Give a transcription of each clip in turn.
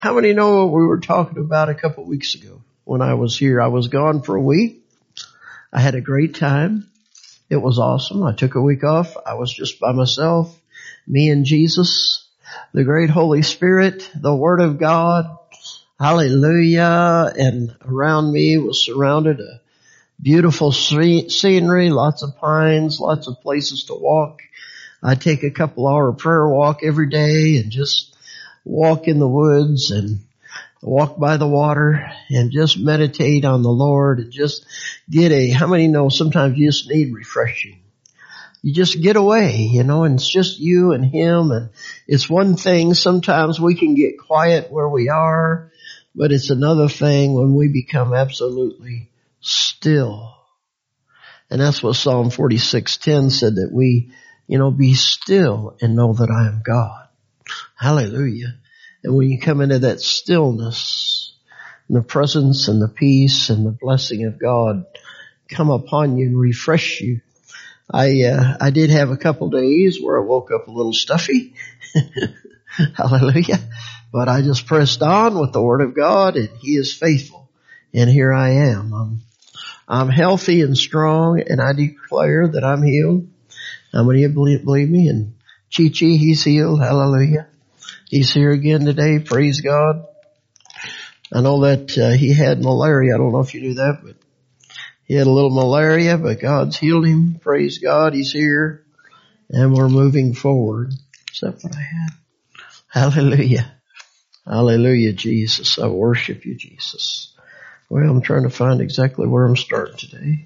How many know what we were talking about a couple weeks ago when I was here? I was gone for a week. I had a great time. It was awesome. I took a week off. I was just by myself, me and Jesus, the great Holy Spirit, the Word of God. Hallelujah. And around me was surrounded a beautiful scenery, lots of pines, lots of places to walk. I take a couple-hour prayer walk every day and just walk in the woods and walk by the water and just meditate on the Lord and just how many know sometimes you just need refreshing? You just get away, and it's just you and Him, and it's one thing sometimes we can get quiet where we are, but it's another thing when we become absolutely still. And that's what Psalm 46:10 said, that we, be still and know that I am God. Hallelujah. And when you come into that stillness, and the presence and the peace and the blessing of God come upon you and refresh you. I did have a couple days where I woke up a little stuffy. Hallelujah. But I just pressed on with the Word of God, and He is faithful. And here I am. I'm healthy and strong, and I declare that I'm healed. How many of you believe me? And Chi-Chi, he's healed. Hallelujah. He's here again today. Praise God. I know that he had malaria. I don't know if you knew that, but he had a little malaria, but God's healed him. Praise God. He's here. And we're moving forward. Is that what I had? Hallelujah. Hallelujah, Jesus. I worship you, Jesus. Well, I'm trying to find exactly where I'm starting today.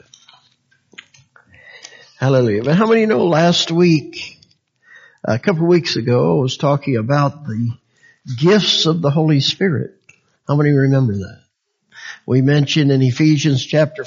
Hallelujah. But how many know last week, a couple of weeks ago, I was talking about the gifts of the Holy Spirit. How many remember that? We mentioned in Ephesians chapter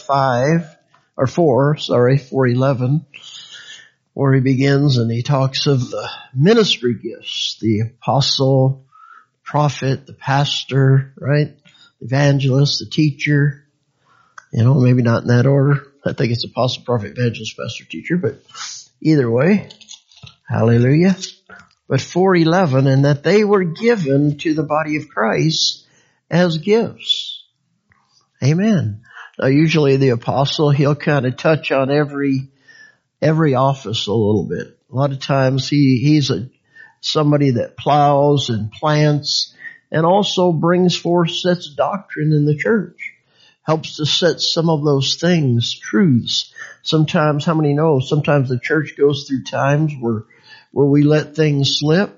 4:11, where he begins and he talks of the ministry gifts, the apostle, prophet, the pastor, right? The evangelist, the teacher, maybe not in that order. I think it's apostle, prophet, evangelist, pastor, teacher, but either way, hallelujah. But 4:11, and that they were given to the body of Christ as gifts. Amen. Now usually the apostle, he'll kind of touch on every office a little bit. A lot of times he's somebody that plows and plants and also brings forth, sets doctrine in the church. Helps to set some of those things, truths. Sometimes, how many know, sometimes the church goes through times where we let things slip.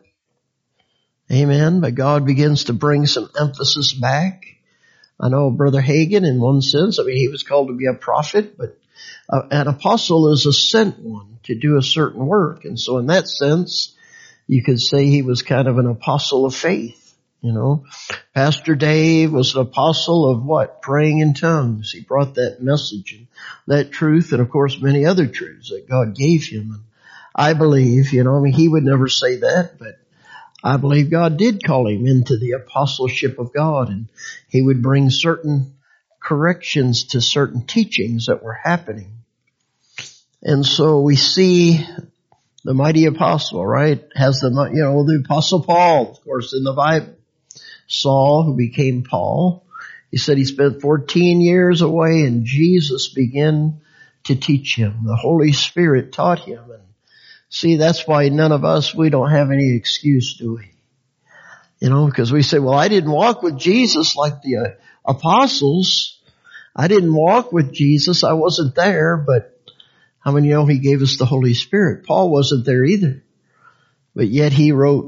Amen. But God begins to bring some emphasis back. I know Brother Hagin, in one sense, he was called to be a prophet, but an apostle is a sent one to do a certain work. And so in that sense, you could say he was kind of an apostle of faith. Pastor Dave was an apostle of what? Praying in tongues. He brought that message and that truth, and of course many other truths that God gave him. And I believe, he would never say that, but I believe God did call him into the apostleship of God, and he would bring certain corrections to certain teachings that were happening. And so we see the mighty apostle, right? Has the apostle Paul, of course, in the Bible. Saul, who became Paul. He said he spent 14 years away, and Jesus began to teach him. The Holy Spirit taught him. And see, that's why none of us, we don't have any excuse, do we? Because we say, well, I didn't walk with Jesus like the apostles. I didn't walk with Jesus. I wasn't there. But how many know he gave us the Holy Spirit? Paul wasn't there either. But yet he wrote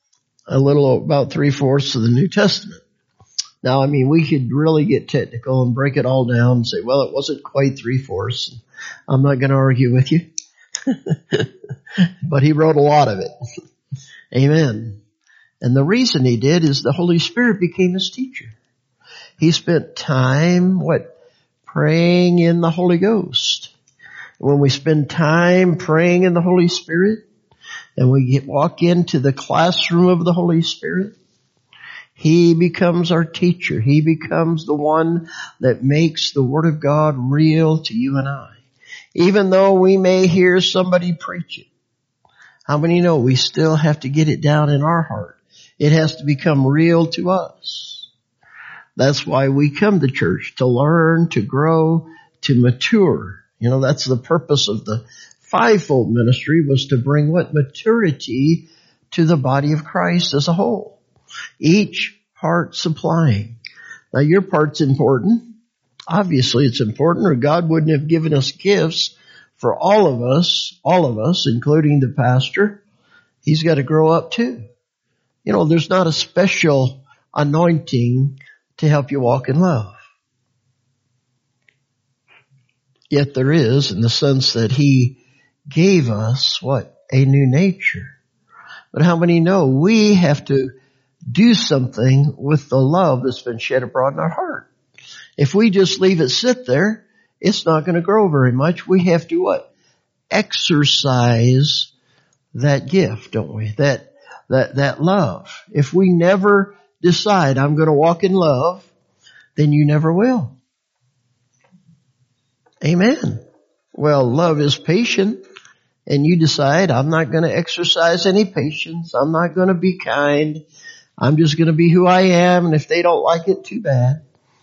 about 3/4 of the New Testament. Now, we could really get technical and break it all down and say, well, it wasn't quite 3/4. I'm not going to argue with you. But he wrote a lot of it. Amen. And the reason he did is the Holy Spirit became his teacher. He spent time, praying in the Holy Ghost. When we spend time praying in the Holy Spirit, and we walk into the classroom of the Holy Spirit, He becomes our teacher. He becomes the one that makes the Word of God real to you and I. Even though we may hear somebody preach it, how many know we still have to get it down in our heart? It has to become real to us. That's why we come to church, to learn, to grow, to mature. You know, that's the purpose of the fivefold ministry, was to bring what? Maturity to the body of Christ as a whole. Each part supplying. Now your part's important. Obviously it's important, or God wouldn't have given us gifts for all of us, including the pastor. He's got to grow up too. You know, there's not a special anointing to help you walk in love. Yet there is, in the sense that He gave us what? A new nature. But how many know we have to do something with the love that's been shed abroad in our heart? If we just leave it sit there, it's not going to grow very much. We have to what? Exercise that gift, don't we? That love. If we never decide, I'm going to walk in love, then you never will. Amen. Well, love is patient, and you decide, I'm not going to exercise any patience. I'm not going to be kind. I'm just going to be who I am, and if they don't like it, too bad.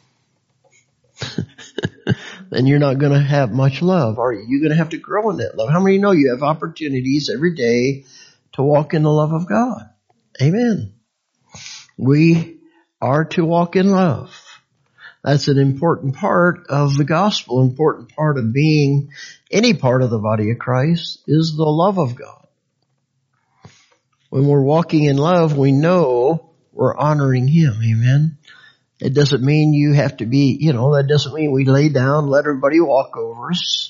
Then you're not going to have much love, are you? You're going to have to grow in that love. How many know you have opportunities every day to walk in the love of God? Amen. We are to walk in love. That's an important part of the gospel, important part of being any part of the body of Christ is the love of God. When we're walking in love, we know we're honoring Him. Amen. It doesn't mean you have to be, that doesn't mean we lay down, let everybody walk over us.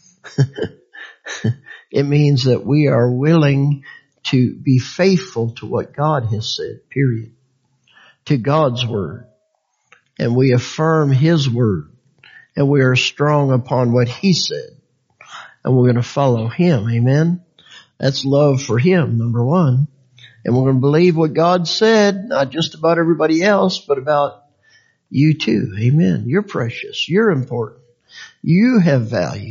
It means that we are willing to be faithful to what God has said, period. To God's word. And we affirm His word. And we are strong upon what He said. And we're going to follow Him. Amen. That's love for Him, number one. And we're going to believe what God said, not just about everybody else, but about you too. Amen. You're precious. You're important. You have value.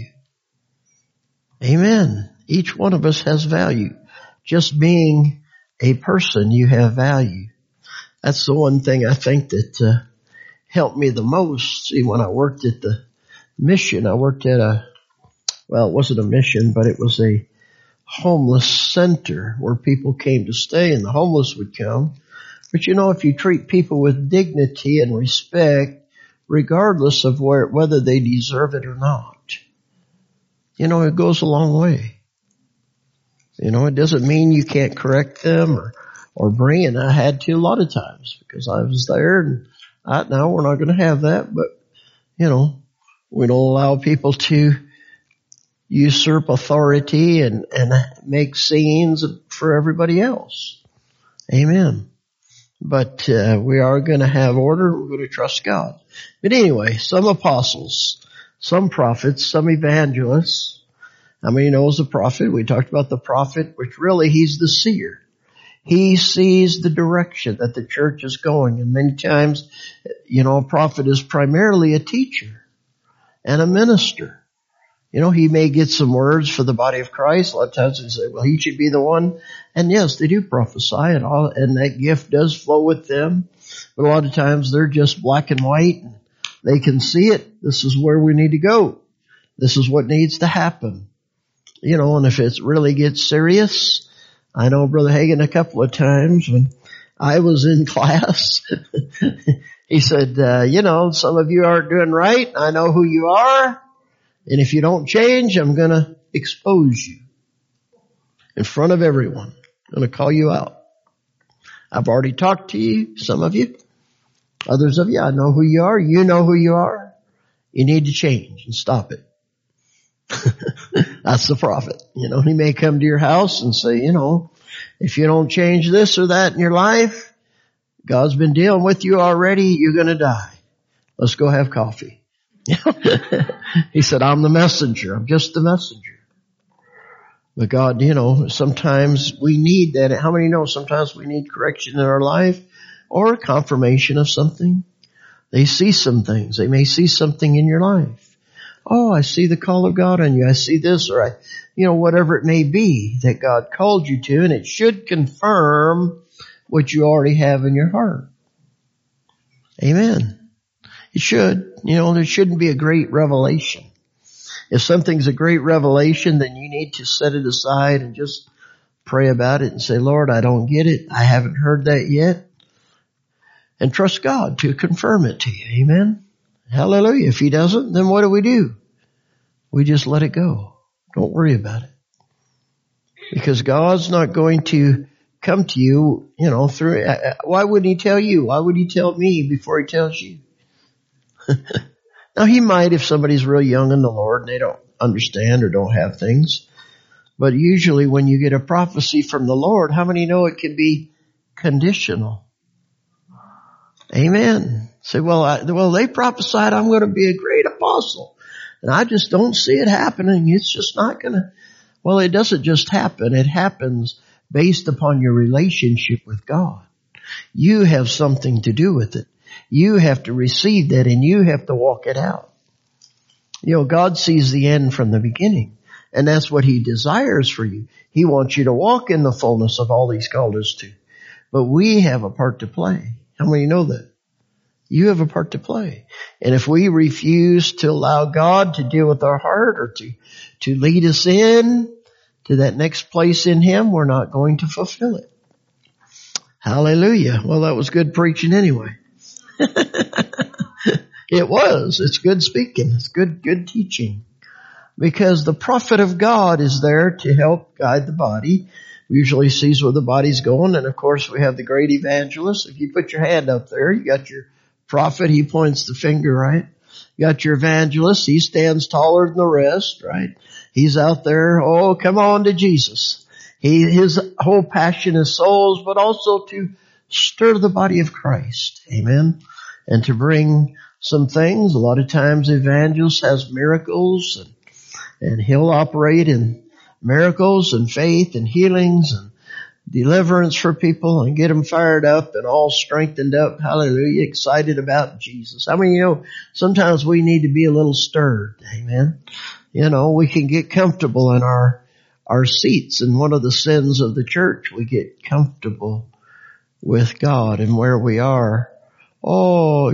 Amen. Each one of us has value. Just being a person, you have value. That's the one thing I think that helped me the most. See, when I worked at the mission, I worked at it wasn't a mission, but it was a homeless center where people came to stay, and the homeless would come. But if you treat people with dignity and respect, regardless of whether they deserve it or not, it goes a long way. It doesn't mean you can't correct them or bring it. I had to a lot of times because I was there, and now we're not going to have that. But, we don't allow people to usurp authority and make scenes for everybody else. Amen. But we are going to have order. We're going to trust God. But anyway, some apostles, some prophets, some evangelists. How many knows a prophet? We talked about the prophet, which really he's the seer. He sees the direction that the church is going. And many times, a prophet is primarily a teacher and a minister. He may get some words for the body of Christ. A lot of times they say, well, he should be the one. And yes, they do prophesy and that gift does flow with them. But a lot of times they're just black and white. And they can see it. This is where we need to go. This is what needs to happen. And if it really gets serious, I know Brother Hagin a couple of times when I was in class, he said, some of you aren't doing right. I know who you are. And if you don't change, I'm going to expose you in front of everyone. I'm going to call you out. I've already talked to you, some of you. Others of you, I know who you are. You know who you are. You need to change and stop it. That's the prophet. He may come to your house and say, if you don't change this or that in your life, God's been dealing with you already. You're going to die. Let's go have coffee. He said, I'm the messenger. I'm just the messenger. But God, sometimes we need that. How many know sometimes we need correction in our life or confirmation of something? They see some things. They may see something in your life. Oh, I see the call of God on you. I see this, or whatever it may be that God called you to, and it should confirm what you already have in your heart. Amen. It should. There shouldn't be a great revelation. If something's a great revelation, then you need to set it aside and just pray about it and say, Lord, I don't get it. I haven't heard that yet. And trust God to confirm it to you. Amen. Hallelujah. If He doesn't, then what do? We just let it go. Don't worry about it. Because God's not going to come to you, through, why wouldn't He tell you? Why would He tell me before He tells you? Now He might if somebody's real young in the Lord and they don't understand or don't have things. But usually when you get a prophecy from the Lord, how many know it can be conditional? Amen. Say, well, they prophesied I'm going to be a great apostle. And I just don't see it happening. It's just not going to. Well, it doesn't just happen. It happens based upon your relationship with God. You have something to do with it. You have to receive that and you have to walk it out. God sees the end from the beginning. And that's what He desires for you. He wants you to walk in the fullness of all He's called us to. But we have a part to play. How many know that? You have a part to play. And if we refuse to allow God to deal with our heart or to lead us in to that next place in Him, we're not going to fulfill it. Hallelujah. Well, that was good preaching anyway. It was. It's good speaking. It's good teaching. Because the prophet of God is there to help guide the body. We usually sees where the body's going. And of course we have the great evangelist. If you put your hand up there, you got your prophet. He points the finger, right? You got your evangelist. He stands taller than the rest, right? He's out there. Oh, come on to Jesus. His whole passion is souls, but also to stir the body of Christ. Amen. And to bring some things. A lot of times the evangelist has miracles and he'll operate in miracles and faith and healings and deliverance for people and get them fired up and all strengthened up. Hallelujah. Excited about Jesus. I mean, sometimes we need to be a little stirred. Amen. We can get comfortable in our seats. And one of the sins of the church, we get comfortable with God and where we are. Oh,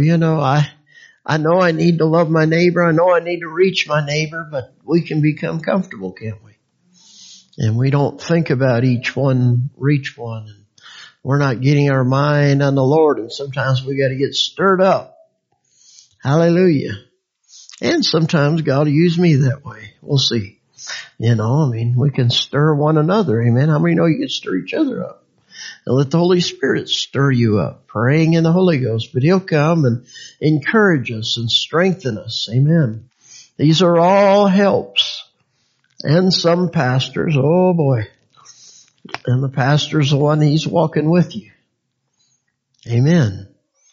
I know I need to love my neighbor. I know I need to reach my neighbor, but we can become comfortable, can't we? And we don't think about each one, reach one. And we're not getting our mind on the Lord. And sometimes we got to get stirred up. Hallelujah. And sometimes God will use me that way. We'll see. We can stir one another. Amen. How many know you can stir each other up? And let the Holy Spirit stir you up, praying in the Holy Ghost. But He'll come and encourage us and strengthen us. Amen. These are all helps. And some pastors, oh boy. And the pastor's the one, he's walking with you. Amen.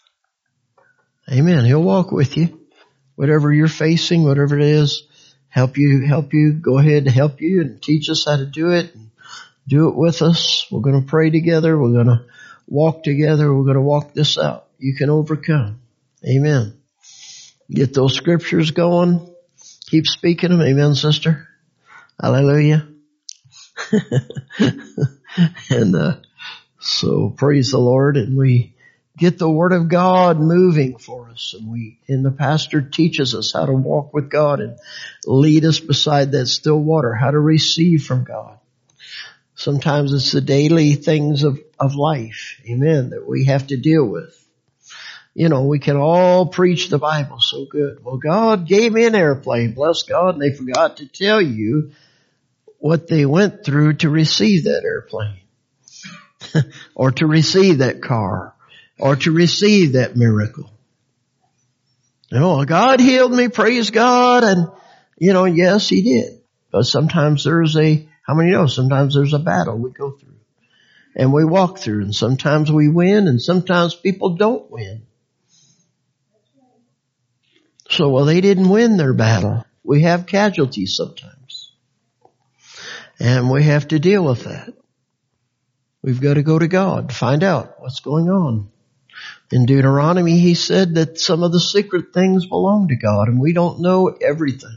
Amen. He'll walk with you. Whatever you're facing, whatever it is, help you, go ahead and help you and teach us how to do it. Do it with us. We're going to pray together. We're going to walk together. We're going to walk this out. You can overcome. Amen. Get those scriptures going. Keep speaking them. Amen, sister. Hallelujah. And so praise the Lord. And we get the Word of God moving for us. And the pastor teaches us how to walk with God and lead us beside that still water, how to receive from God. Sometimes it's the daily things of life, amen, that we have to deal with. We can all preach the Bible so good. Well, God gave me an airplane, bless God, and they forgot to tell you what they went through to receive that airplane. Or to receive that car. Or to receive that miracle. God healed me, praise God, and, yes, He did. But sometimes how many know sometimes there's a battle we go through and we walk through, and sometimes we win and sometimes people don't win. So, they didn't win their battle. We have casualties sometimes and we have to deal with that. We've got to go to God, find out what's going on. In Deuteronomy, He said that some of the secret things belong to God and we don't know everything.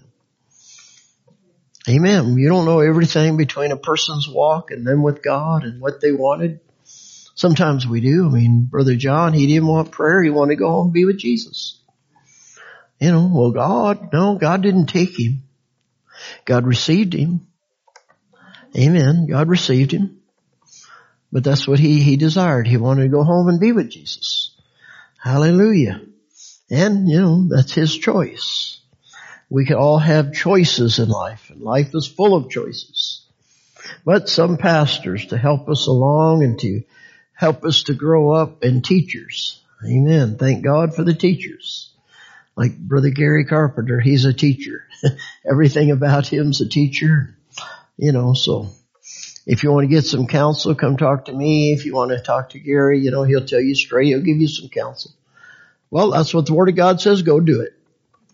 Amen. You don't know everything between a person's walk and them with God and what they wanted. Sometimes we do. I mean, Brother John, he didn't want prayer. He wanted to go home and be with Jesus. Well, God didn't take him. God received him. Amen. God received him. But that's what he desired. He wanted to go home and be with Jesus. Hallelujah. And, that's his choice. We can all have choices in life, and life is full of choices. But some pastors to help us along and to help us to grow up, and teachers. Amen. Thank God for the teachers. Like Brother Gary Carpenter, he's a teacher. Everything about him's a teacher. So if you want to get some counsel, come talk to me. If you want to talk to Gary, he'll tell you straight. He'll give you some counsel. Well, that's what the Word of God says. Go do it.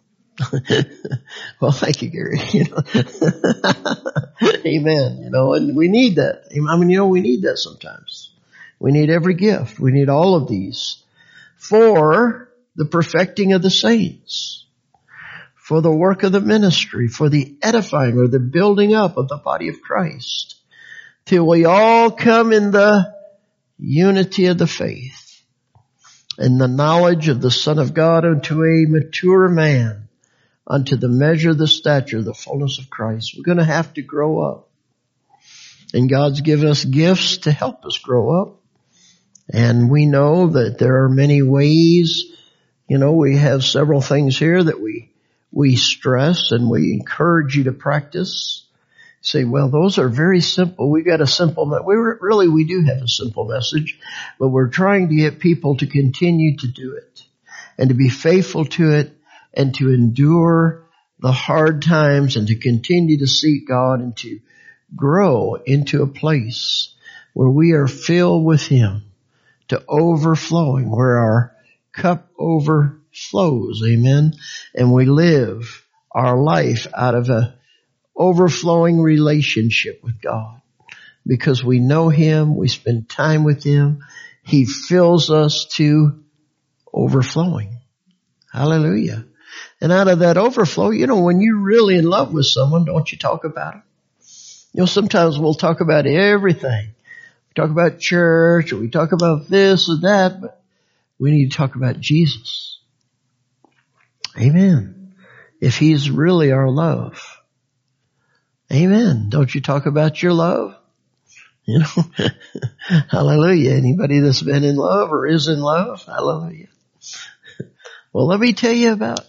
Well, thank you, Gary. Amen. And we need that. We need that sometimes. We need every gift. We need all of these for the perfecting of the saints, for the work of the ministry, for the edifying or the building up of the body of Christ, till we all come in the unity of the faith and the knowledge of the Son of God unto a mature man, unto the measure of the stature, the fullness of Christ. We're going to have to grow up. And God's given us gifts to help us grow up. And we know that there are many ways. We have several things here that we stress and we encourage you to practice. Say, well, those are very simple. We got a simple, we do have a simple message, but we're trying to get people to continue to do it and to be faithful to it and to endure the hard times and to continue to seek God and to grow into a place where we are filled with Him to overflowing, where our cup overflows. Amen. And we live our life out of a overflowing relationship with God because we know Him. We spend time with Him. He fills us to overflowing. Hallelujah. And out of that overflow, when you're really in love with someone, don't you talk about it? Sometimes we'll talk about everything. We talk about church, or we talk about this or that, but we need to talk about Jesus. Amen. If He's really our love. Amen. Don't you talk about your love? Hallelujah. Anybody that's been in love or is in love? Hallelujah. Well, let me tell you about,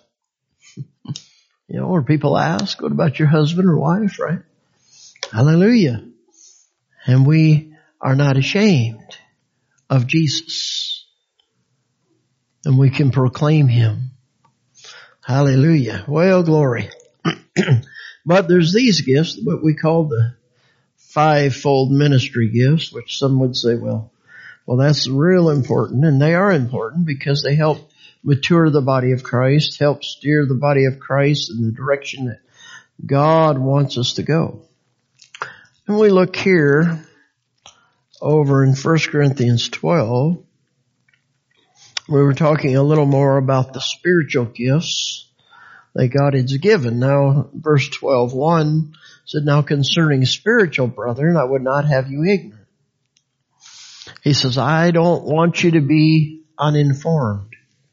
where people ask, what about your husband or wife, right? Hallelujah. And we are not ashamed of Jesus. And we can proclaim Him. Hallelujah. Well, glory. But there's these gifts, what we call the fivefold ministry gifts, which some would say, well, that's real important. And they are important because they help mature the body of Christ, help steer the body of Christ in the direction that God wants us to go. And we look here over in 1 Corinthians 12. We were talking a little more about the spiritual gifts that God has given. Now, verse 12:1 said, now concerning spiritual brethren, I would not have you ignorant. He says, I don't want you to be uninformed.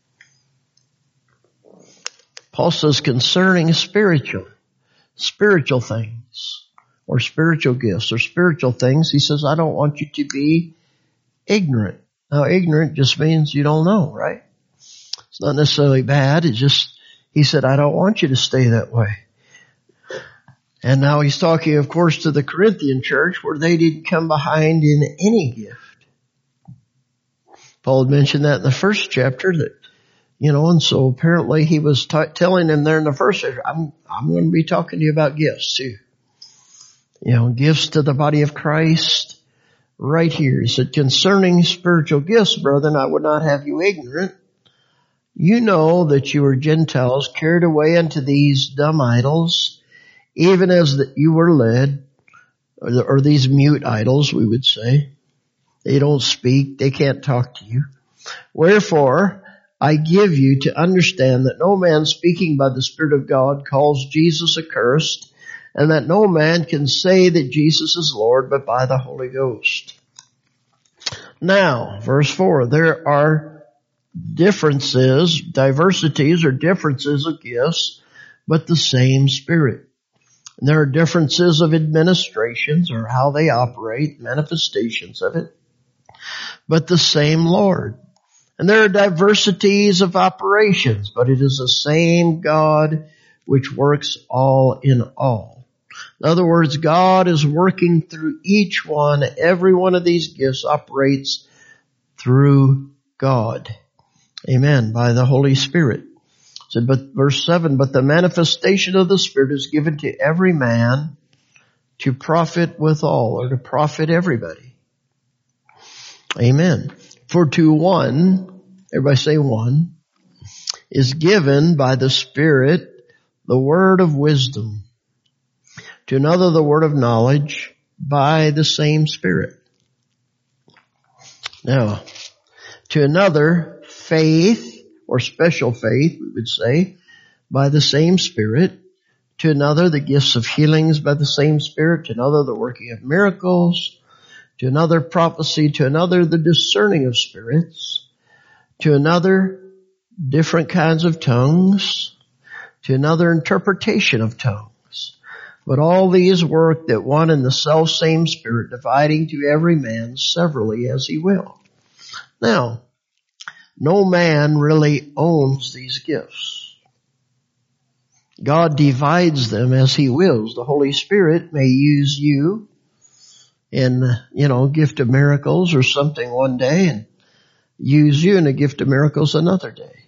Paul says concerning spiritual things or spiritual gifts or spiritual things, he says, I don't want you to be ignorant. Now, ignorant just means you don't know, right? It's not necessarily bad. It's just, he said, I don't want you to stay that way. And now he's talking, of course, to the Corinthian church where they didn't come behind in any gift. Paul had mentioned that in the first chapter that, and so apparently he was telling them there in the first chapter, I'm going to be talking to you about gifts too. Gifts to the body of Christ. Right here, he said, concerning spiritual gifts, brethren, I would not have you ignorant. You know that you were Gentiles carried away unto these dumb idols, even as that you were led, or these mute idols, we would say. They don't speak, they can't talk to you. Wherefore, I give you to understand that no man speaking by the Spirit of God calls Jesus accursed, and that no man can say that Jesus is Lord but by the Holy Ghost. Now, verse 4, there are differences, diversities or differences of gifts, but the same Spirit. And there are differences of administrations or how they operate, manifestations of it, but the same Lord. And there are diversities of operations, but it is the same God which works all in all. In other words, God is working through each one. Every one of these gifts operates through God. Amen. By the Holy Spirit. So, but verse 7, but the manifestation of the Spirit is given to every man to profit withal, or to profit everybody. Amen. For to one, everybody say one, is given by the Spirit the word of wisdom. To another the word of knowledge by the same Spirit. Now, to another faith, or special faith, we would say, by the same Spirit. To another the gifts of healings by the same Spirit. To another the working of miracles. To another prophecy. To another the discerning of spirits. To another different kinds of tongues. To another interpretation of tongues. But all these work that one and the self-same Spirit, dividing to every man severally as he will. Now, no man really owns these gifts. God divides them as he wills. The Holy Spirit may use you in, gift of miracles or something one day, and use you in a gift of miracles another day.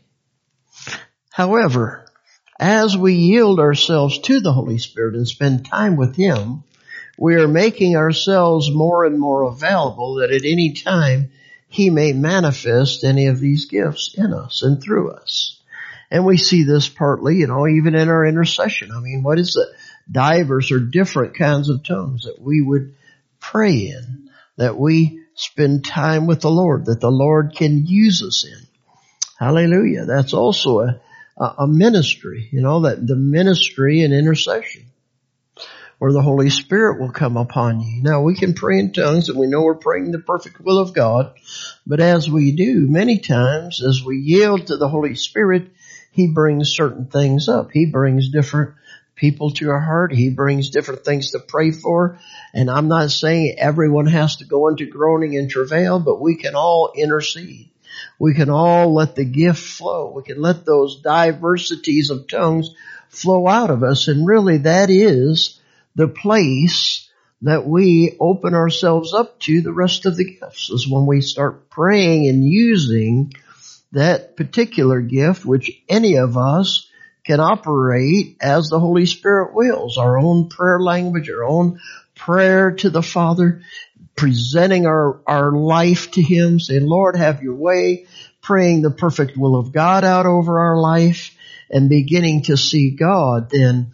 However, as we yield ourselves to the Holy Spirit and spend time with him, we are making ourselves more and more available that at any time he may manifest any of these gifts in us and through us. And we see this partly, even in our intercession. What is it? Diverse or different kinds of tongues that we would pray in, that we spend time with the Lord, that the Lord can use us in. Hallelujah. That's also a ministry, that the ministry and intercession, where the Holy Spirit will come upon you. Now, we can pray in tongues, and we know we're praying the perfect will of God. But as we do, many times, as we yield to the Holy Spirit, he brings certain things up. He brings different people to our heart. He brings different things to pray for. And I'm not saying everyone has to go into groaning and travail, but we can all intercede. We can all let the gift flow. We can let those diversities of tongues flow out of us. And really, that is the place that we open ourselves up to the rest of the gifts, is when we start praying and using that particular gift, which any of us can operate as the Holy Spirit wills, our own prayer language, our own prayer to the Father, presenting our life to him, saying, Lord, have your way, praying the perfect will of God out over our life, and beginning to see God, then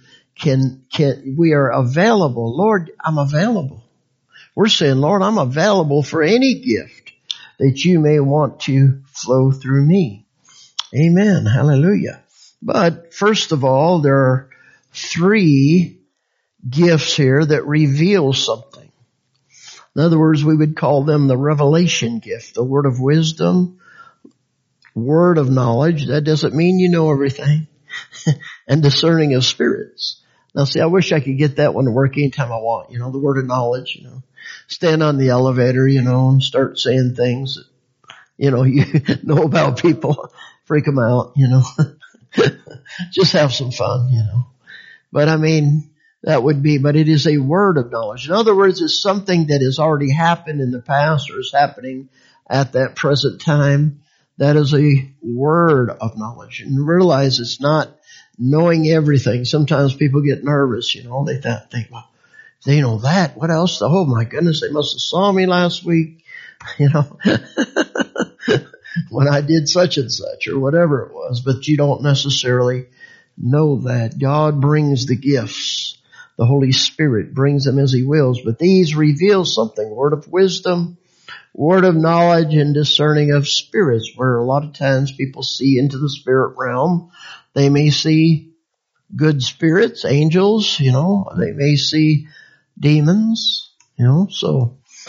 we are available. Lord, I'm available. We're saying, Lord, I'm available for any gift that you may want to flow through me. Amen. Hallelujah. But first of all, there are 3 gifts here that reveal something. In other words, we would call them the revelation gift, the word of wisdom, word of knowledge. That doesn't mean you know everything. And discerning of spirits. Now see, I wish I could get that one to work anytime I want. The word of knowledge, stand on the elevator, and start saying things that, you know about people, freak them out, just have some fun, But that would be, but it is a word of knowledge. In other words, it's something that has already happened in the past or is happening at that present time. That is a word of knowledge. And realize it's not knowing everything. Sometimes people get nervous, they think, well, they know that. What else? Oh my goodness, they must have saw me last week, when I did such and such or whatever it was. But you don't necessarily know that. God brings the gifts. The Holy Spirit brings them as he wills. But these reveal something. Word of wisdom, word of knowledge, and discerning of spirits, where a lot of times people see into the spirit realm. They may see good spirits, angels, they may see demons, so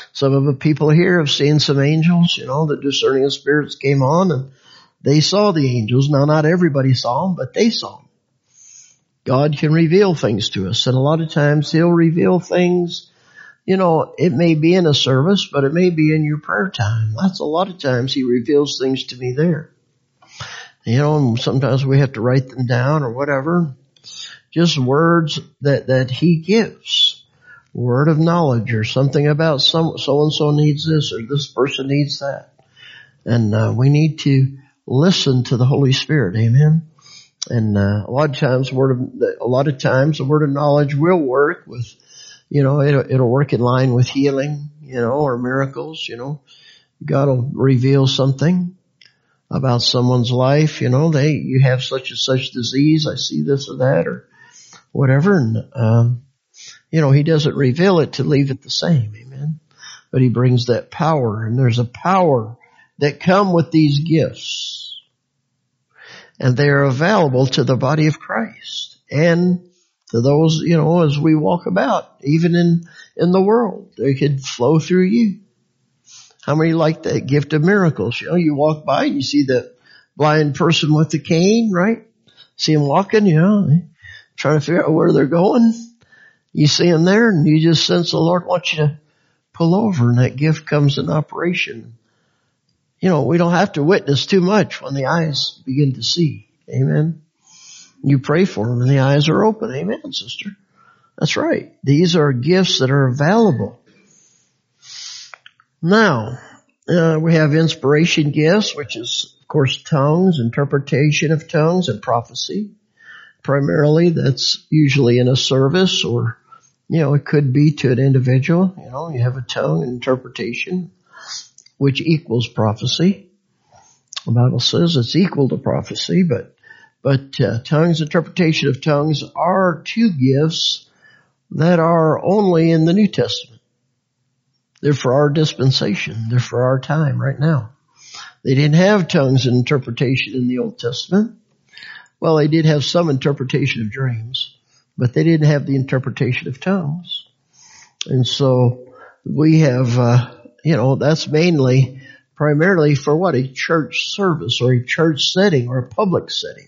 Some of the people here have seen some angels, the discerning of spirits came on and they saw the angels. Now, not everybody saw them, but they saw them. God can reveal things to us, and a lot of times He'll reveal things, it may be in a service, but it may be in your prayer time. That's a lot of times He reveals things to me there. And sometimes we have to write them down or whatever. Just words that He gives. Word of knowledge or something about so-and-so needs this or this person needs that. And we need to listen to the Holy Spirit. Amen. And a lot of times the word of knowledge will work with, it'll work in line with healing, or miracles. God will reveal something about someone's life. You have such and such disease. I see this or that or whatever. And He doesn't reveal it to leave it the same. Amen. But He brings that power, and there's a power that come with these gifts. And they are available to the body of Christ and to those, as we walk about, even in the world. They could flow through you. How many like that gift of miracles? You walk by and you see the blind person with the cane, right? See them walking, trying to figure out where they're going. You see them there and you just sense the Lord wants you to pull over, and that gift comes in operation. We don't have to witness too much when the eyes begin to see. Amen. You pray for them and the eyes are open. Amen, sister. That's right. These are gifts that are available. Now, we have inspiration gifts, which is, of course, tongues, interpretation of tongues, and prophecy. Primarily, that's usually in a service, or, it could be to an individual. You have a tongue and interpretation, which equals prophecy. The Bible says it's equal to prophecy, but tongues, interpretation of tongues are two gifts that are only in the New Testament. They're for our dispensation. They're for our time right now. They didn't have tongues and interpretation in the Old Testament. Well, they did have some interpretation of dreams, but they didn't have the interpretation of tongues. And so we have, that's primarily for what? A church service or a church setting or a public setting.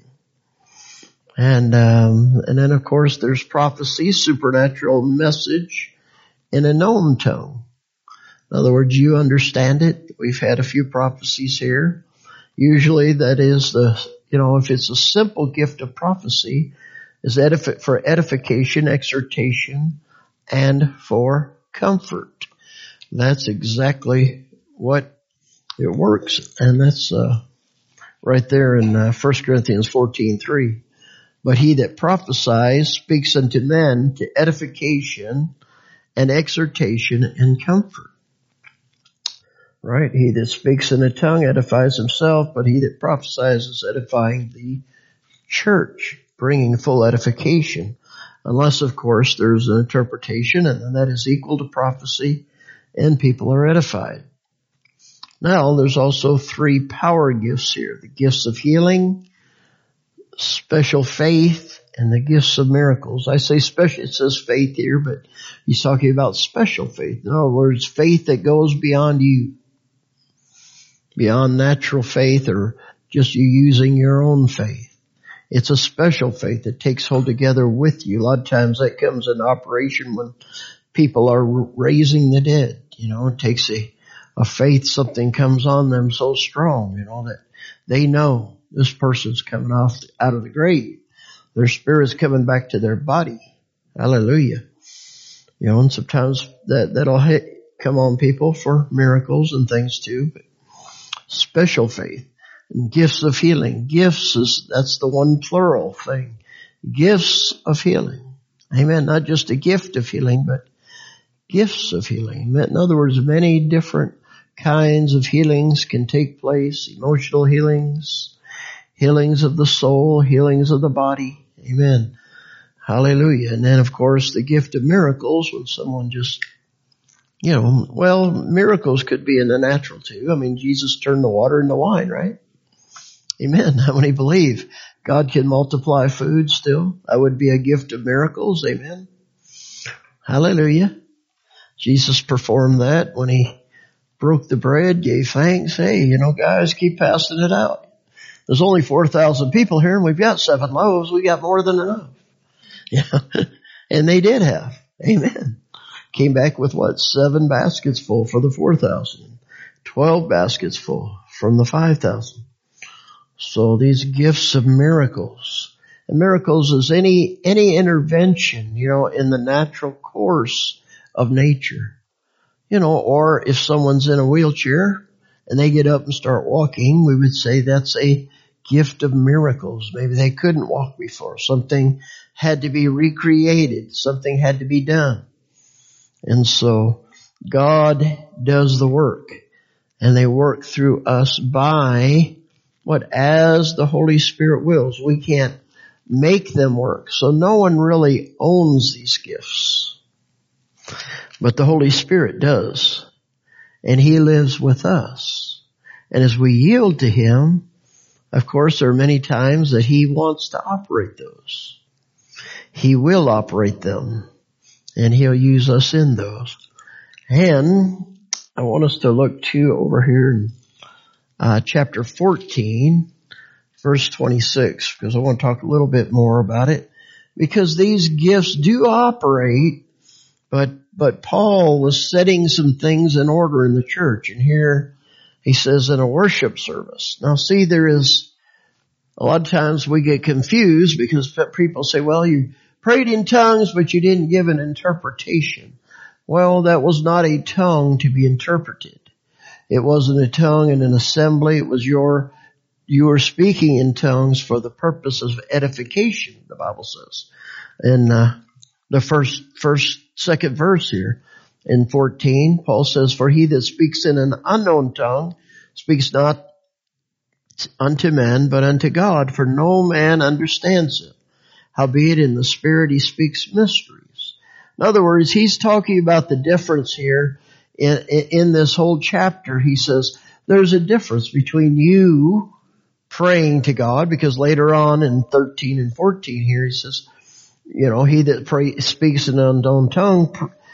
And then of course there's prophecy, supernatural message in a known tongue. In other words, you understand it. We've had a few prophecies here. Usually that is if it's a simple gift of prophecy, is for edification, exhortation, and for comfort. That's exactly what it works. And that's right there in 1 Corinthians 14:3. But he that prophesies speaks unto men to edification and exhortation and comfort. Right? He that speaks in a tongue edifies himself, but he that prophesies is edifying the church, bringing full edification. Unless, of course, there's an interpretation, and that is equal to prophecy, and people are edified. Now, there's also 3 power gifts here. The gifts of healing, special faith, and the gifts of miracles. I say special, it says faith here, but he's talking about special faith. In other words, faith that goes beyond you. Beyond natural faith or just you using your own faith. It's a special faith that takes hold together with you. A lot of times that comes in operation when people are raising the dead. It takes a faith, something comes on them so strong, that they know this person's coming out of the grave. Their spirit's coming back to their body. Hallelujah. And sometimes that'll come on people for miracles and things too, but special faith and gifts of healing. That's the one plural thing. Gifts of healing. Amen. Not just a gift of healing, but gifts of healing. In other words, many different kinds of healings can take place. Emotional healings, healings of the soul, healings of the body. Amen. Hallelujah. And then of course the gift of miracles, when someone just miracles could be in the natural too. I mean, Jesus turned the water into wine, right? Amen. How many believe God can multiply food still? That would be a gift of miracles. Amen. Hallelujah. Jesus performed that when he broke the bread, gave thanks. Hey, guys, keep passing it out. There's only 4,000 people here and we've got 7 loaves. We got more than enough. Yeah. And they did have. Amen. Came back with 7 baskets full for the 4,000. 12 baskets full from the 5,000. So these gifts of miracles. And miracles is any intervention, in the natural course of nature. Or if someone's in a wheelchair and they get up and start walking, we would say that's a gift of miracles. Maybe they couldn't walk before. Something had to be recreated. Something had to be done. And so God does the work. And they work through us by as the Holy Spirit wills. We can't make them work. So no one really owns these gifts. But the Holy Spirit does. And He lives with us. And as we yield to Him, of course, there are many times that He wants to operate those. He will operate them. And He'll use us in those. And I want us to look over here in chapter 14, verse 26, because I want to talk a little bit more about it. Because these gifts do operate, but Paul was setting some things in order in the church. And here he says in a worship service. Now see, there is a lot of times we get confused because people say, well, you prayed in tongues, but you didn't give an interpretation. Well, that was not a tongue to be interpreted. It wasn't a tongue in an assembly. It was you were speaking in tongues for the purpose of edification, the Bible says. In the second verse here in 14, Paul says, for he that speaks in an unknown tongue speaks not unto men, but unto God, for no man understands him. Howbeit in the Spirit he speaks mysteries. In other words, he's talking about the difference here in this whole chapter. He says there's a difference between you praying to God, because later on in 13 and 14 here he says, he that speaks in an unknown tongue,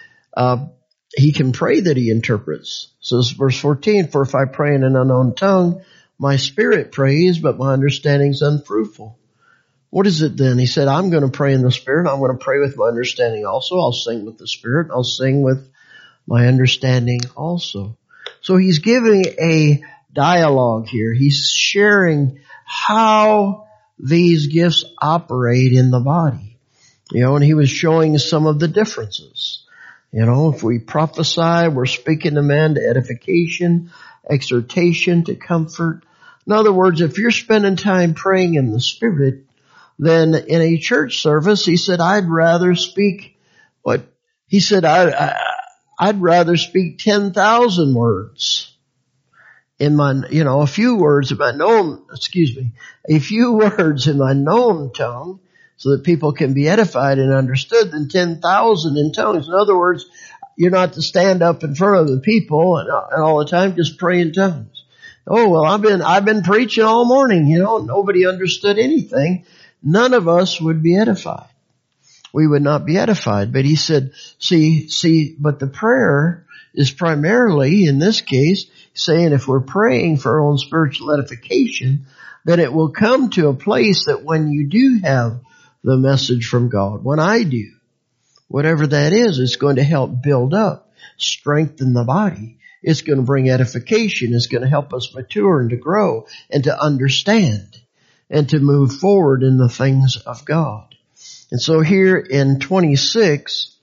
he can pray that he interprets. Says verse 14, for if I pray in an unknown tongue, my spirit prays, but my understanding is unfruitful. What is it then? He said, I'm going to pray in the Spirit. I'm going to pray with my understanding also. I'll sing with the Spirit. I'll sing with my understanding also. So he's giving a dialogue here. He's sharing how these gifts operate in the body. And he was showing some of the differences. If we prophesy, we're speaking to men to edification, exhortation, to comfort. In other words, if you're spending time praying in the Spirit, then in a church service, he said, I'd rather speak I'd rather speak 10,000 words in my, a few words in my known tongue, so that people can be edified and understood, than 10,000 in tongues. In other words, you're not to stand up in front of the people and all the time just pray in tongues. Oh, well, I've been preaching all morning, nobody understood anything. None of us would be edified. We would not be edified. But he said, but the prayer is primarily, in this case, saying if we're praying for our own spiritual edification, then it will come to a place that when you do have the message from God, when I do, whatever that is, it's going to help build up, strengthen the body. It's going to bring edification. It's going to help us mature and to grow and to understand and to move forward in the things of God. And so here in 26,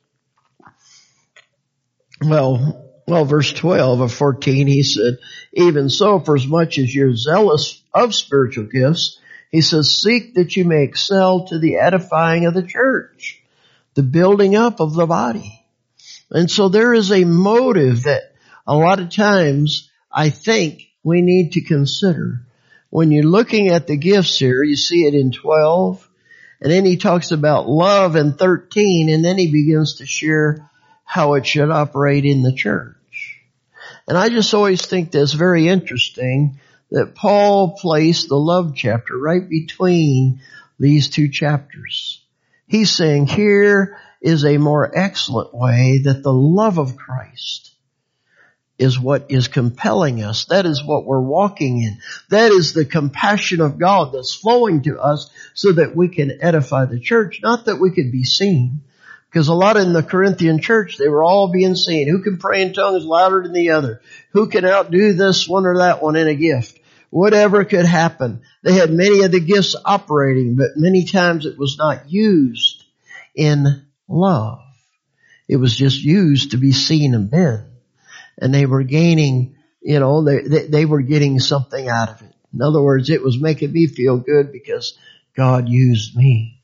verse 12 of 14, he said, even so, for as much as you're zealous of spiritual gifts, he says, seek that you may excel to the edifying of the church, the building up of the body. And so there is a motive that a lot of times I think we need to consider. When you're looking at the gifts here, you see it in 12, and then he talks about love in 13, and then he begins to share how it should operate in the church. And I just always think that's very interesting that Paul placed the love chapter right between these two chapters. He's saying here is a more excellent way, that the love of Christ is what is compelling us. That is what we're walking in. That is the compassion of God that's flowing to us so that we can edify the church, not that we could be seen. Because a lot in the Corinthian church, they were all being seen. Who can pray in tongues louder than the other? Who can outdo this one or that one in a gift? Whatever could happen. They had many of the gifts operating, but many times it was not used in love. It was just used to be seen and been. And they were gaining, they were getting something out of it. In other words, it was making me feel good because God used me.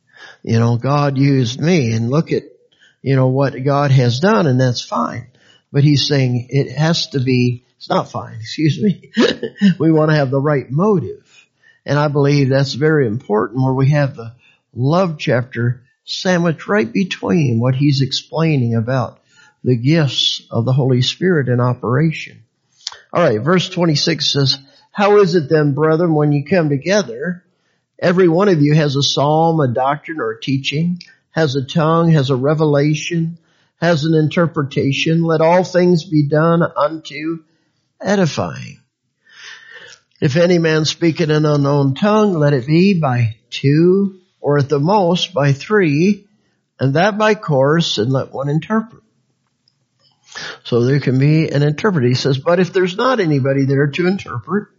God used me, and look at, what God has done, and that's fine. But he's saying it has to be, it's not fine, excuse me. We want to have the right motive. And I believe that's very important, where we have the love chapter sandwiched right between what he's explaining about the gifts of the Holy Spirit in operation. All right, verse 26 says, how is it then, brethren, when you come together, every one of you has a psalm, a doctrine, or a teaching, has a tongue, has a revelation, has an interpretation. Let all things be done unto edifying. If any man speak in an unknown tongue, let it be by 2, or at the most by 3, and that by course, and let one interpret. So there can be an interpreter. He says, but if there's not anybody there to interpret,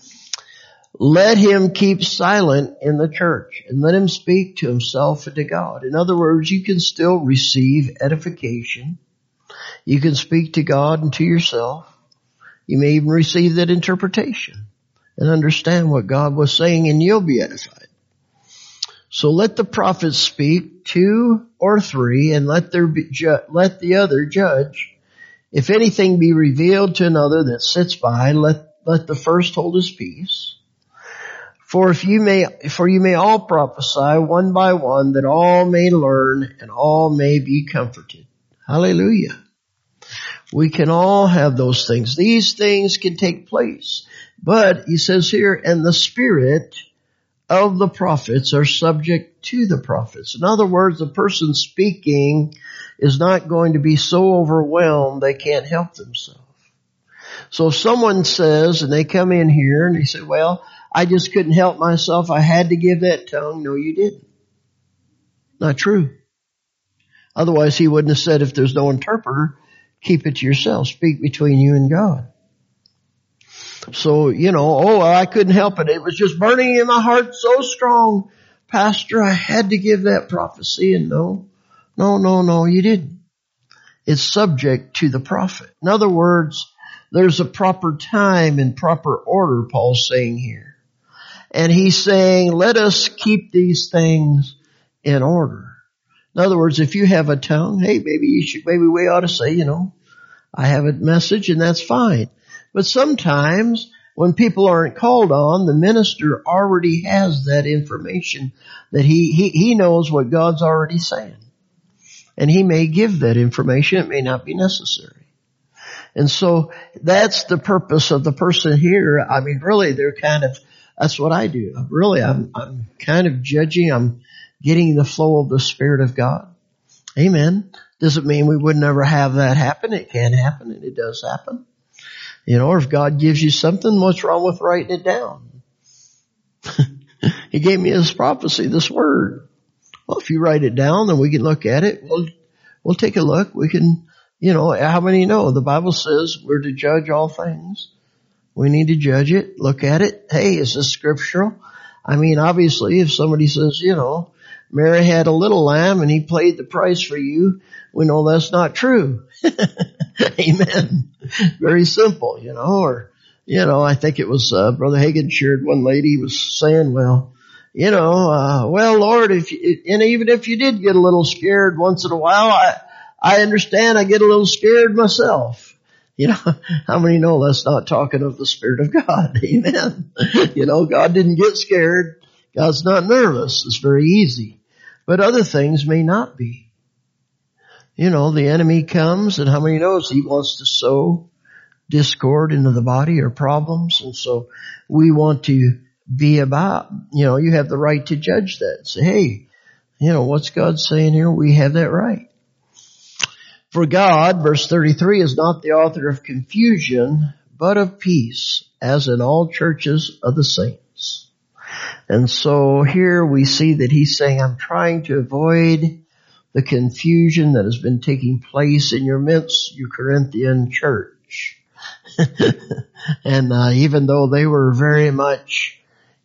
let him keep silent in the church, and let him speak to himself and to God. In other words, you can still receive edification. You can speak to God and to yourself. You may even receive that interpretation and understand what God was saying, and you'll be edified. So let the prophets speak, 2 or 3, and let the other judge. If anything be revealed to another that sits by, let the first hold his peace. For you may all prophesy one by one, that all may learn and all may be comforted. Hallelujah. We can all have those things. These things can take place. But he says here, and the spirit of the prophets are subject to the prophets. In other words, the person speaking is not going to be so overwhelmed they can't help themselves. So if someone says, and they come in here and they say, well, I just couldn't help myself, I had to give that tongue. No, you didn't. Not true. Otherwise he wouldn't have said, if there's no interpreter, keep it to yourself. Speak between you and God. So, I couldn't help it. It was just burning in my heart so strong. Pastor, I had to give that prophecy. And no, you didn't. It's subject to the prophet. In other words, there's a proper time and proper order, Paul's saying here. And he's saying, let us keep these things in order. In other words, if you have a tongue, hey, maybe we ought to say, I have a message, and that's fine. But sometimes when people aren't called on, the minister already has that information, that he knows what God's already saying. And he may give that information. It may not be necessary. And so that's the purpose of the person here. I mean, really, that's what I do. I'm kind of judging. I'm getting the flow of the Spirit of God. Amen. Doesn't mean we would never have that happen. It can happen, and it does happen. Or if God gives you something, what's wrong with writing it down? He gave me this prophecy, this word. Well, if you write it down, then we can look at it. We'll take a look. We can, how many know? The Bible says we're to judge all things. We need to judge it, look at it. Hey, is this scriptural? I mean, obviously, if somebody says, Mary had a little lamb and he paid the price for you, we know that's not true. Amen. Very simple, or, I think it was, Brother Hagin shared one lady was saying, well, Lord, even if you did get a little scared once in a while, I understand I get a little scared myself. How many know that's not talking of the Spirit of God? Amen. God didn't get scared. God's not nervous. It's very easy. But other things may not be. The enemy comes, and how many knows he wants to sow discord into the body or problems? And so we want to be about, you have the right to judge that. Say, hey, what's God saying here? We have that right. For God, verse 33, is not the author of confusion, but of peace, as in all churches of the saints. And so here we see that he's saying, I'm trying to avoid the confusion that has been taking place in your midst, you Corinthian church. And even though they were very much,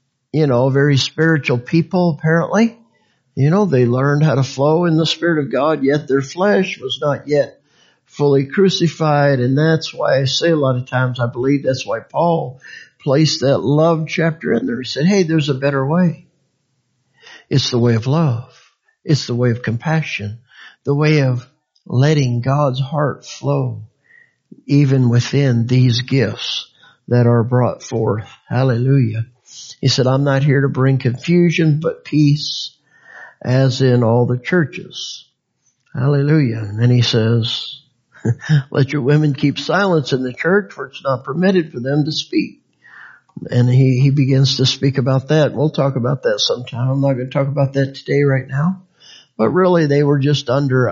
very spiritual people, apparently, they learned how to flow in the Spirit of God, yet their flesh was not yet fully crucified. And that's why I say a lot of times, I believe that's why Paul placed that love chapter in there. He said, hey, there's a better way. It's the way of love. It's the way of compassion, the way of letting God's heart flow even within these gifts that are brought forth. Hallelujah. He said, I'm not here to bring confusion, but peace, as in all the churches. Hallelujah. And then he says, let your women keep silence in the church, for it's not permitted for them to speak. And he begins to speak about that. We'll talk about that sometime. I'm not going to talk about that today right now. But really they were just under,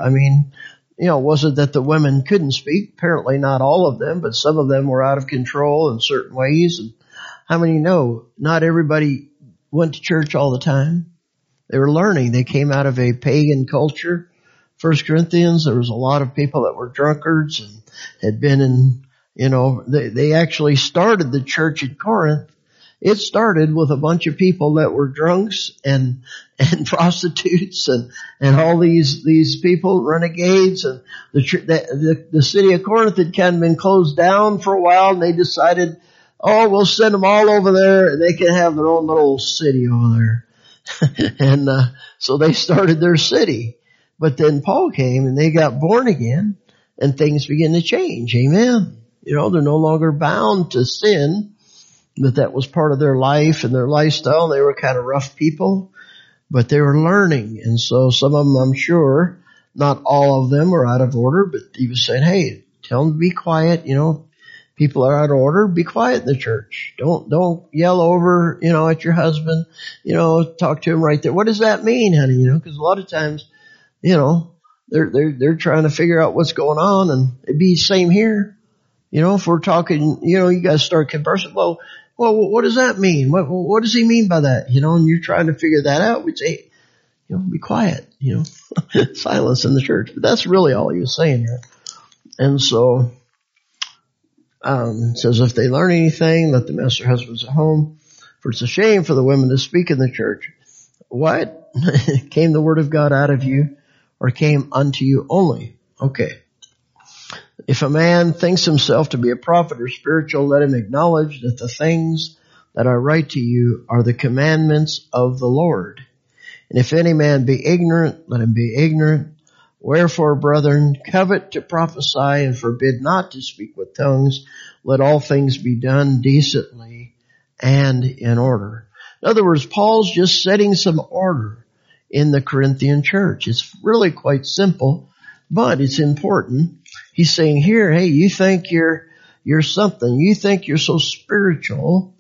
wasn't that the women couldn't speak? Apparently not all of them, but some of them were out of control in certain ways. And how many know not everybody went to church all the time? They were learning. They came out of a pagan culture. 1 Corinthians, there was a lot of people that were drunkards and had been in, they actually started the church in Corinth. It started with a bunch of people that were drunks and prostitutes and all these people, renegades, and the city of Corinth had kind of been closed down for a while, and they decided, we'll send them all over there and they can have their own little city over there. And so they started their city. But then Paul came and they got born again and things began to change. Amen. They're no longer bound to sin. That was part of their life and their lifestyle. They were kind of rough people, but they were learning. And so some of them, I'm sure, not all of them were out of order, but he was saying, hey, tell them to be quiet. People are out of order. Be quiet in the church. Don't yell over, at your husband. Talk to him right there. What does that mean, honey? Because a lot of times, they're trying to figure out what's going on, and it'd be the same here. If we're talking, you guys start conversing. Well, what does that mean? What does he mean by that? And you're trying to figure that out. We'd say, be quiet, silence in the church. But that's really all he was saying here. And so, it says, if they learn anything, let them ask their husbands at home, for it's a shame for the women to speak in the church. What? Came the word of God out of you, or came unto you only? Okay. If a man thinks himself to be a prophet or spiritual, let him acknowledge that the things that I write to you are the commandments of the Lord. And if any man be ignorant, let him be ignorant. Wherefore, brethren, covet to prophesy and forbid not to speak with tongues. Let all things be done decently and in order. In other words, Paul's just setting some order in the Corinthian church. It's really quite simple, but it's important. He's saying here, hey, you think you're something. You think you're so spiritual,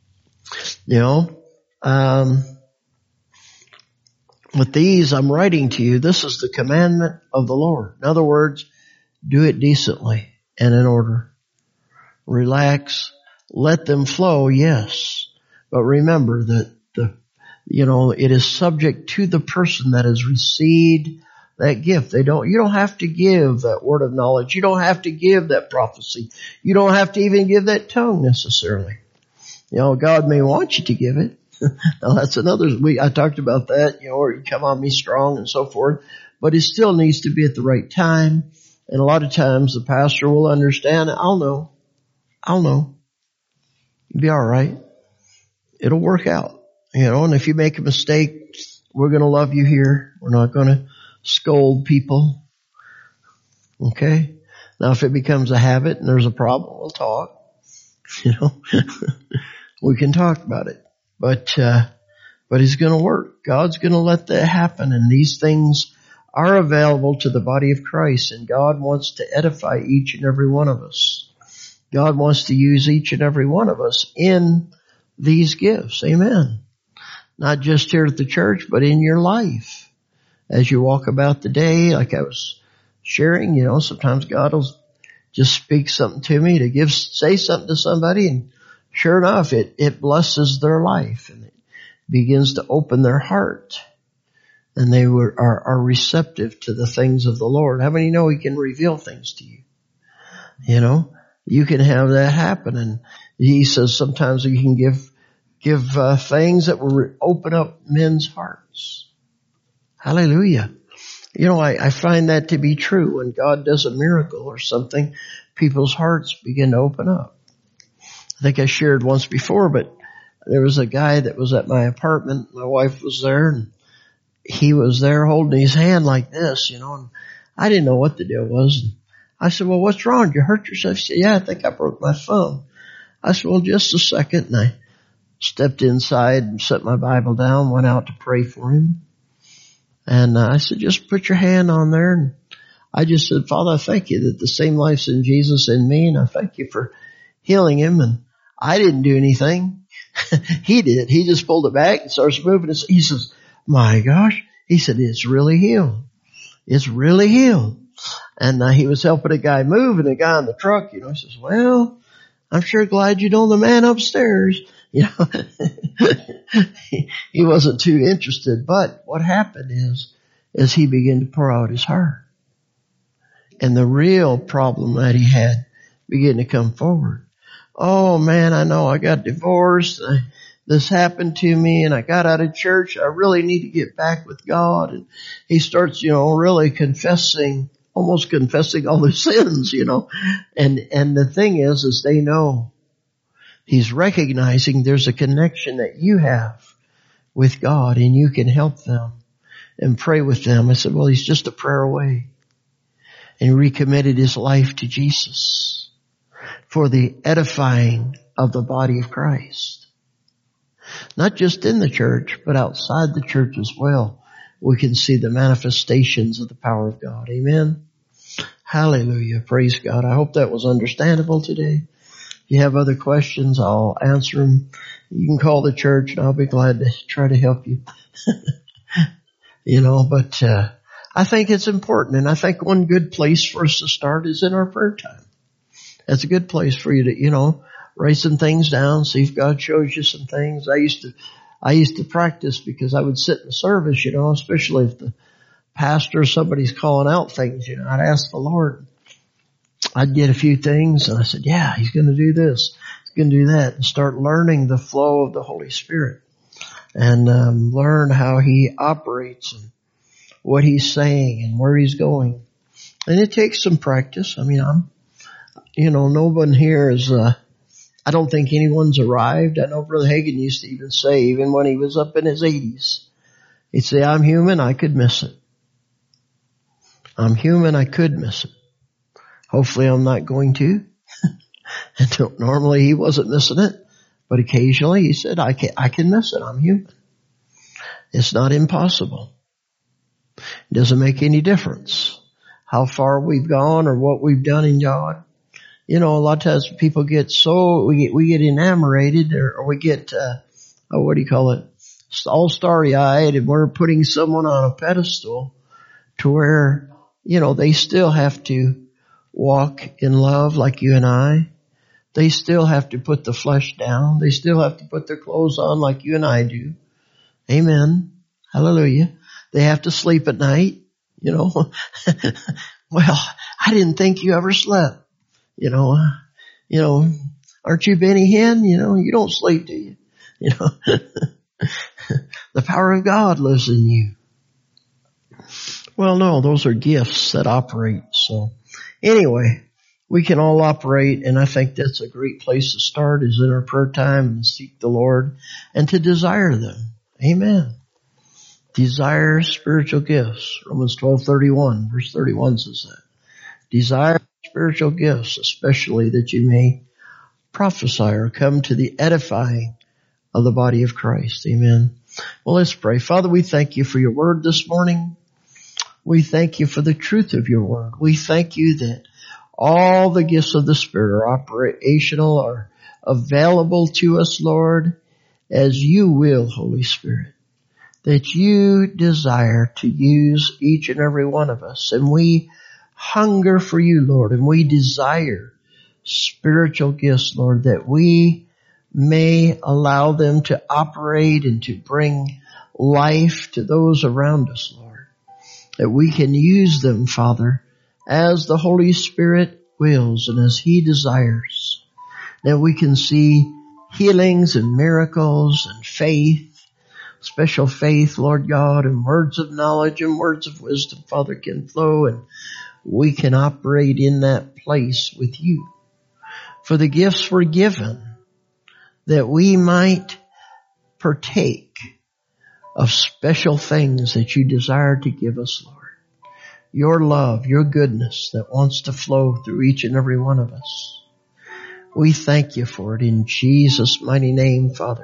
with these I'm writing to you. This is the commandment of the Lord. In other words, do it decently and in order. Relax. Let them flow, yes. But remember that it is subject to the person that has received that gift. You don't have to give that word of knowledge. You don't have to give that prophecy. You don't have to even give that tongue necessarily. God may want you to give it. Now that's I talked about that, or you come on me strong and so forth, but it still needs to be at the right time. And a lot of times the pastor will understand, I'll know. You'll be all right. It'll work out, and if you make a mistake, we're going to love you here. We're not going to scold people. Okay? Now if it becomes a habit and there's a problem, we'll talk. We can talk about it. But it's going to work. God's going to let that happen, and these things are available to the body of Christ, and God wants to edify each and every one of us. God wants to use each and every one of us in these gifts. Amen. Not just here at the church, but in your life. as you walk about the day, like I was sharing, sometimes God will just speak something to me to say something to somebody, and sure enough, it blesses their life and it begins to open their heart, and they are receptive to the things of the Lord. How many know He can reveal things to you? You can have that happen, and He says sometimes He can give things that will open up men's hearts. Hallelujah. I find that to be true. When God does a miracle or something, people's hearts begin to open up. I think I shared once before, but there was a guy that was at my apartment. My wife was there, and he was there holding his hand like this, and I didn't know what the deal was. And I said, well, what's wrong? Did you hurt yourself? He said, yeah, I think I broke my thumb. I said, well, just a second. And I stepped inside and set my Bible down, went out to pray for him. And I said, just put your hand on there. And I just said, Father, I thank you that the same life's in Jesus in me, and I thank you for healing him. And I didn't do anything. He did. He just pulled it back and starts moving. He says, my gosh. He said, it's really healed. It's really healed. And he was helping a guy move, and a guy in the truck, he says, well, I'm sure glad you know the man upstairs. He wasn't too interested. But what happened is he began to pour out his heart. And the real problem that he had began to come forward. Oh man, I know I got divorced. This happened to me, and I got out of church. I really need to get back with God. And he starts, really almost confessing all their sins, And the thing is they know he's recognizing there's a connection that you have with God, and you can help them and pray with them. I said, well, he's just a prayer away. And he recommitted his life to Jesus for the edifying of the body of Christ. Not just in the church, but outside the church as well. We can see the manifestations of the power of God. Amen. Hallelujah. Praise God. I hope that was understandable today. If you have other questions, I'll answer them. You can call the church, and I'll be glad to try to help you. But I think it's important, and I think one good place for us to start is in our prayer time. That's a good place for you to, write some things down, see if God shows you some things. I used to practice, because I would sit in the service, especially if the pastor or somebody's calling out things, I'd ask the Lord. I'd get a few things, and I said, yeah, he's going to do this, he's going to do that, and start learning the flow of the Holy Spirit, and learn how he operates and what he's saying and where he's going. And it takes some practice. No one here is, I don't think anyone's arrived. I know Brother Hagin used to even say, even when he was up in his 80s, he'd say, I'm human, I could miss it. I'm human, I could miss it. Hopefully I'm not going to. And normally he wasn't missing it, but occasionally he said, I can miss it. I'm human. It's not impossible. It doesn't make any difference how far we've gone or what we've done in God. A lot of times people get we get enamored, or we get, all starry-eyed, and we're putting someone on a pedestal to where, they still have to walk in love like you and I. They still have to put the flesh down. They still have to put their clothes on like you and I do. Amen. Hallelujah. They have to sleep at night, Well, I didn't think you ever slept. Aren't you Benny Hinn? You don't sleep, do you? The power of God lives in you. Well, no, those are gifts that operate. So anyway, we can all operate, and I think that's a great place to start, is in our prayer time, and seek the Lord and to desire them. Amen. Desire spiritual gifts. Romans 12:31, verse 31 says that. Desire spiritual gifts, especially that you may prophesy or come to the edifying of the body of Christ. Amen. Well, let's pray. Father, we thank you for your word this morning. We thank you for the truth of your word. We thank you that all the gifts of the Spirit are operational, are available to us, Lord, as you will, Holy Spirit. that you desire to use each and every one of us. And we hunger for you, Lord, and we desire spiritual gifts, Lord, that we may allow them to operate and to bring life to those around us, Lord. That we can use them, Father, as the Holy Spirit wills and as He desires. That we can see healings and miracles and faith, special faith, Lord God, and words of knowledge and words of wisdom, Father, can flow, and we can operate in that place with you. For the gifts were given that we might partake of special things that you desire to give us, Lord. Your love, your goodness that wants to flow through each and every one of us. We thank you for it in Jesus' mighty name, Father.